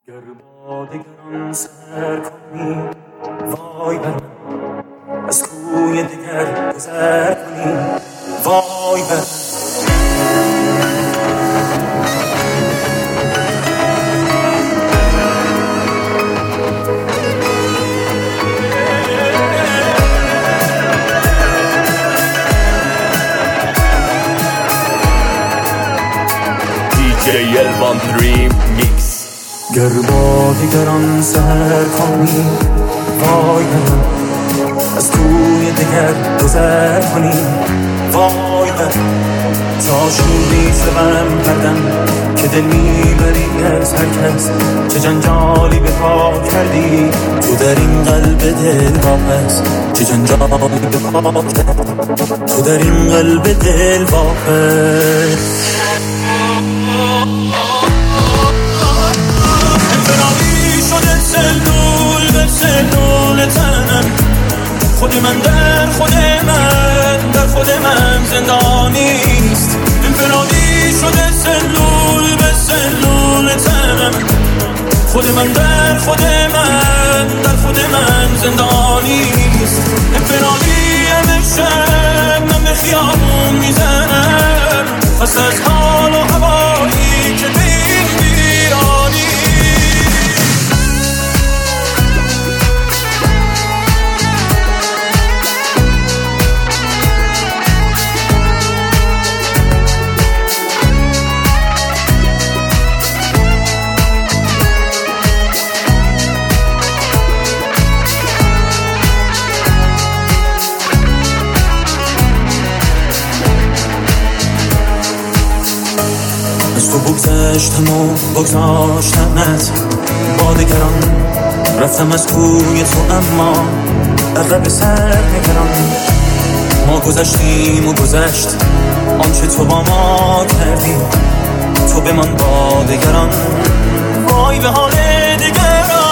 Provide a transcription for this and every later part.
گر با دگران سر کنی وای بر من، از کوی دگر گذر کنی وای بر من. DJ Elvan Dream Mix. گر با دیگران سر کنی وای بر من، از کوی دگر گذر کنی وای بر من. تا شوری شدم کردم که دل میبری از هر کس، چه جنجالی به پا کردی تو در این قلب دل واپس، چه جنجالی به پا کردی تو در این قلب دل واپس. سلول به سلول تنم، خود من در خود من، در خود من زندانیست. انفرادی شده سلول به سلول تنم، خود من در خود من، در خود من زندانیست. انفرادی امشب من به خیابون میزنم، خست از حال و هوایی که بین بیرانی. از تو بگذشتم و بگذاشتمت با دگران، رفتم از کوی تو اما عقب سر نگران. ما گذشتیم و گذشت آنچه تو با ما کردی، تو بمان با دگران. وای به حال دگران.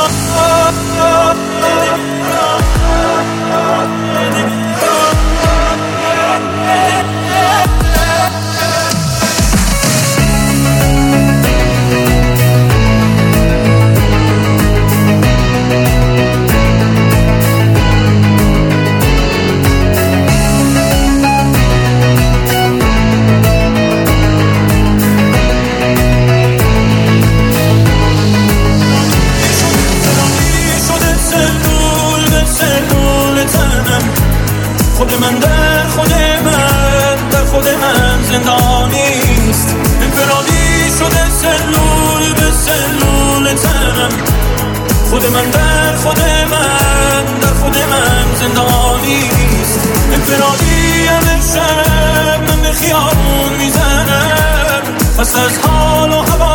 خود من در خود من، در خود من زندانیست. انفرادی شده سلول به سلول تنم، خود من در خود من، در خود من زندانیست. انفرادی امشب من به خیابون میزنم، خست از حال و هوا